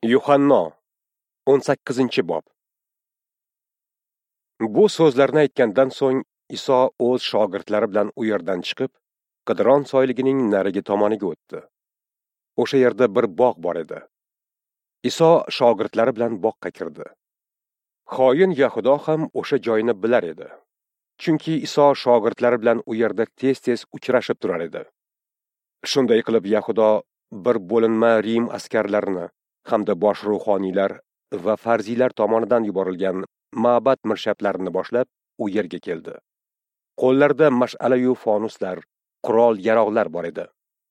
Yuhanno 18-bob. Bu so'zlarni aytgandan so'ng Iso o'z shogirdlari bilan u yerdan chiqib, Qidron soyligining narigi tomoniga o'tdi. O'sha yerda bir bog' bor edi. Iso shogirdlari bilan bog'ga kirdi. Xoin Yahudo ham o'sha joyni bilar edi. Chunki Iso shogirdlari bilan u yerda tez-tez uchrashib turar edi. Shunday qilib Yahudo bir bo'linma Rim askarlarini hamda bosh ruhoniylar va farziylar tomonidan yuborilgan ma'bad mirshablarini boshlab u yerga keldi. Qo'llarida mash'ala-yu fonuslar, qurol-yarog'lar bor edi.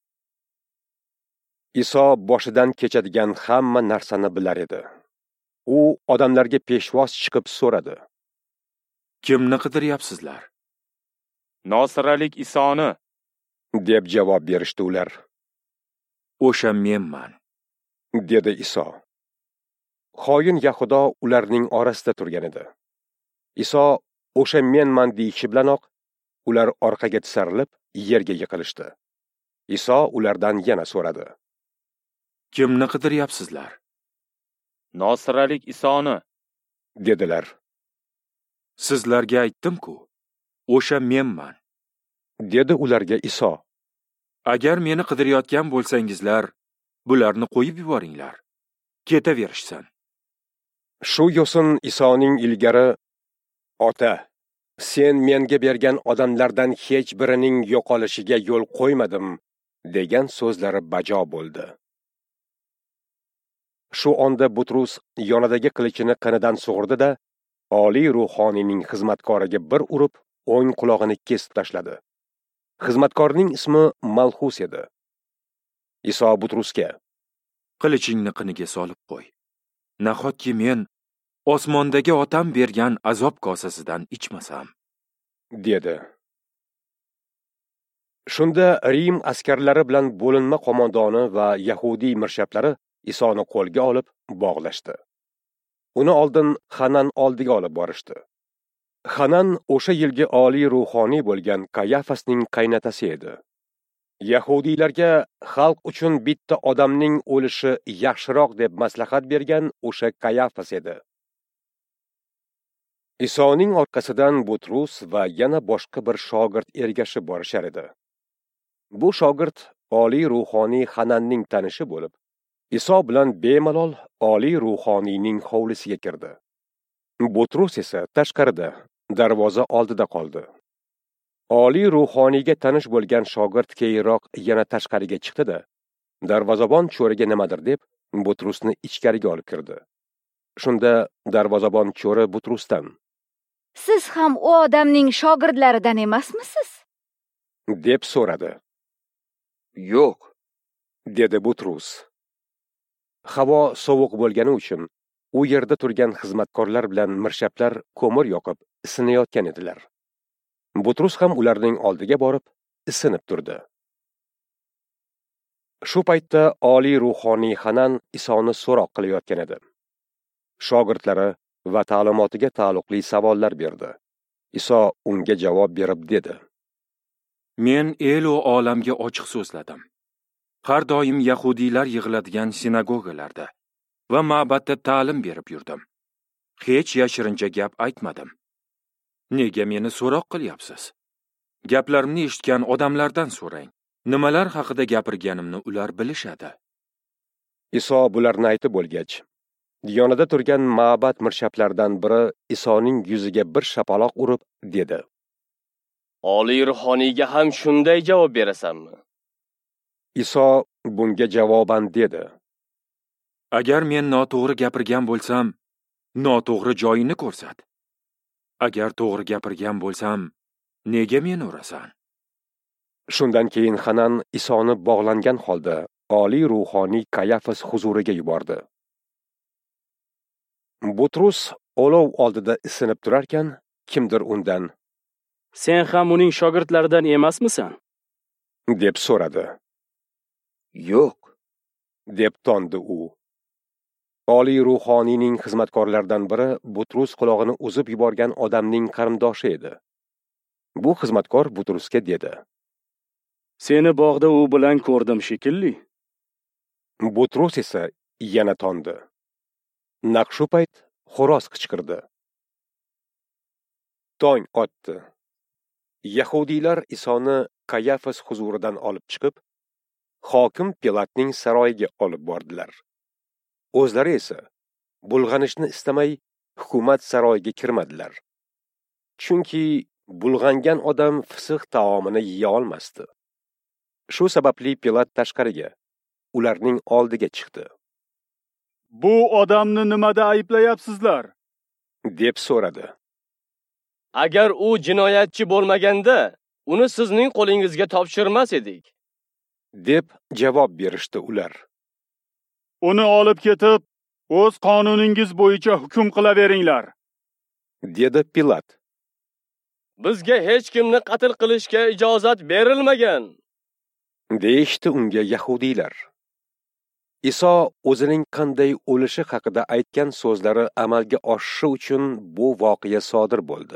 Iso boshidan kechadigan hamma narsani bilar edi. U odamlarga peshvoz chiqib so'radi: Kimni qidiryapsizlar? Nosiralik Isoni, deb javob berishdi ular. O'sha menman, dedi Iso. Xoin Yahudo ularning orasida turgan edi. Iso o'sha menman deyishi bilanoq ular orqaga tisarilib yerga yiqilishdi. Iso ulardan yana so'radi: Kimni qidiryapsizlar? Nosiralik Isoni, dedilar. Sizlarga aytdim-ku, o'sha menman. Dedi ularga Iso. Agar meni qidirayotgan bo'lsangizlar, bularni qo'yib yuboringlar. Ketaverishsin. Shu yo'sin Isoning ilgari: Ota, sen menga bergan odamlardan hech birining yo'qolishiga yo'l qo'ymadim, degan so'zlari bajo bo'ldi. Shu onda Butrus yonidagi qilichini qinidan sug'urdi-da, oliy ruhoniyning xizmatkoriga bir urib, o'ng qulog'ini kesib tashladi. Xizmatkorning ismi Malxus edi. Iso Butrusga: Qilichingni qiniga solib qo'y. Nahotki men osmondagi otam bergan azob kosasidan ichmasam, dedi. Shunda Rim askarlari bilan bo'linma qo'mondoni va Yahudiy mirshablari Isoni qo'lga olib bog'lashdi. Uni oldin Hanan oldiga olib borishdi. Hanan o'sha yilgi oliy ruhoniy bo'lgan Qayafasning qaynotasi edi. Yahudiylarga xalq uchun bitta odamning o'lishi yaxshiroq deb maslahat bergan o'sha Qayafas edi. Isoning orqasidan Butrus va yana boshqa bir shogird ergashib borishar edi. Bu shogird oliy ruhoniy Hananning tanishi bo'lib, Iso bilan bemalol oliy ruhoniyning hovlisiga kirdi. Butrus esa tashqarida, darvoza oldida qoldi. Oliy ruhoniyga tanish bo'lgan shogird keyinroq yana tashqariga chiqdi-da, darvozabon cho'riga nimadir deb Butrusni ichkariga olib kirdi. Shunda darvozabon cho'ri Butrusdan: Siz ham u odamning shogirdlaridan emasmisiz? deb so'radi. Yo'q, dedi Butrus. Havo sovuq bo'lgani uchun u yerda turgan xizmatkorlar bilan mirshablar ko'mir yoqib isinayotgan edilar. Butrus ham ularning oldiga borib isinib turdi. Shu paytda oliy ruhoniy Hanan Isoni so'roq qilayotgan edi. Shogirdlari va ta'limotiga taalluqli savollar berdi. Iso unga javob berib dedi: Men el va olamga ochiq so'zladim. Har doim yahudiylar yig'iladigan sinagogalarda va ma'badda ta'lim berib yurdim. Hech yashirincha gap aytmadim. Nega meni so'roq qilyapsiz? Gaplarimni eshitgan odamlardan so'rang. Nimalar haqida gapirganimni ular bilishadi. Iso bularni aytib bo'lgach, yonida turgan ma'bad mirshablaridan biri Isoning yuziga bir shapaloq urib dedi: oliy ruhoniyga ham shunday javob berasanmi? Iso bunga javoban dedi: Agar men noto'g'ri gapirgan bo'lsam, noto'g'ri joyini ko'rsat. Agar to'g'ri gapirgan bo'lsam, nega meni urasan? Shundan keyin Hanan Isoni bog'langan holda oliy ruhoniy Qayafas huzuriga yubordi. Butrus olov oldida isinib turarkan, kimdir undan: Sen ham uning shogirdlaridan emasmisan? deb so'radi. Yo'q, deb tondi u. Oliy ruhoniyning xizmatkorlaridan biri Butrus qulog'ini uzib yuborgan odamning qarindoshi edi. Bu xizmatkor Butrusga dedi: Seni bog'da u bilan ko'rdim shekilli. Butrus esa yana tondi. Naq shu payt xo'roz qichqirdi. Tong otdi. Yahudiylar Isoni Qayafas huzuridan olib chiqib, hokim Pilatning saroyiga olib bordilar. O'zlari esa bulg'anishni istamay hukumat saroyiga kirmadilar. Chunki bulg'angan odam fisiq taomini yeya olmasdi. Shu sababli Pilat tashqariga, ularning oldiga chiqdi. Bu odamni nimada ayblayapsizlar? deb so'radi. Agar u jinoyatchi bo'lmaganda, uni sizning qo'lingizga topshirmas edik. deb javob berishdi ular. Uni olib ketib, o'z qonuningiz bo'yicha hukm qilaveringlar, dedi Pilat. Bizga hech kimni qatl qilishga ijozat berilmagan. deyishdi unga yahudiylar. Iso o'zining qanday o'lishi haqida aytgan so'zlari amalga oshishi uchun bu voqea sodir bo'ldi.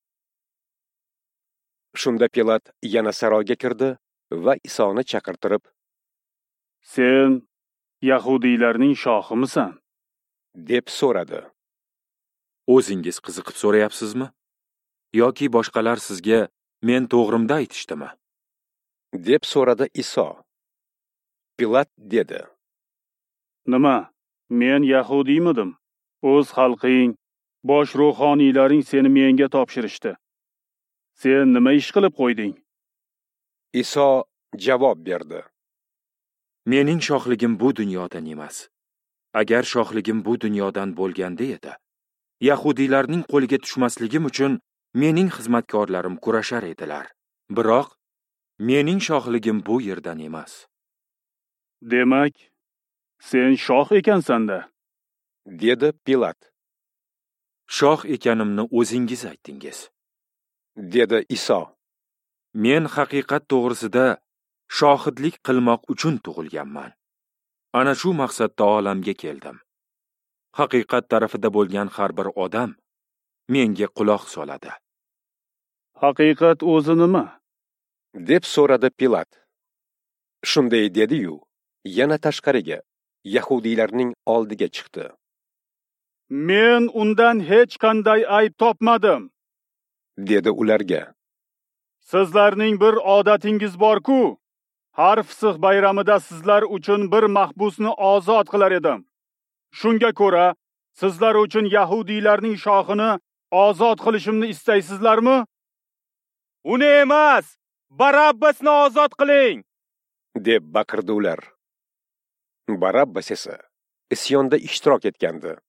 Shunda Pilat yana saroyga kirdi va Isoni chaqirtirib, sen yahudiylarning shohimisan? deb so'radi. O'zingiz qiziqib so'rayapsizmi? Yoki boshqalar sizga men to'g'rimda aytishdimi? deb so'radi Iso. Pilat dedi. Nima? Men yahudiymidim? O'z xalqing, bosh ruhoniylaring seni menga topshirishdi. Sen nima ish qilib qo'yding? Iso javob berdi. Mening shohligim bu dunyodan emas. Agar shohligim bu dunyodan bo'lganda edi, yahudiylarning qo'liga tushmasligim uchun mening xizmatkorlarim kurashar edilar. Biroq mening shohligim bu yerdan emas. Demak, sen shoh ekansan-da, dedi Pilat. Shoh ekanimni o'zingiz aytdingiz, dedi Iso. Men haqiqat to'g'risida shohidlik qilmoq uchun tug'ilganman. Ana shu maqsadda olamga keldim. Haqiqat tarafida bo'lgan har bir odam menga quloq soladi. Haqiqat o'zi nima? deb so'radi Pilat. Shunday dedi-yu, yana tashqariga, yahudiylarning oldiga chiqdi. Men undan hech qanday ayb topmadim, dedi ularga. Sizlarning bir odatingiz bor-ku, har fisiq bayramida sizlar uchun bir mahbusni ozod qilar edim. Shunga ko'ra, sizlar uchun yahudiylarning shohini ozod qilishimni istaysizlarmi? Uni emas, Barabbasni ozod qiling, deb baqirdi ular. Barabbas esa isyonda ishtirok etgandi.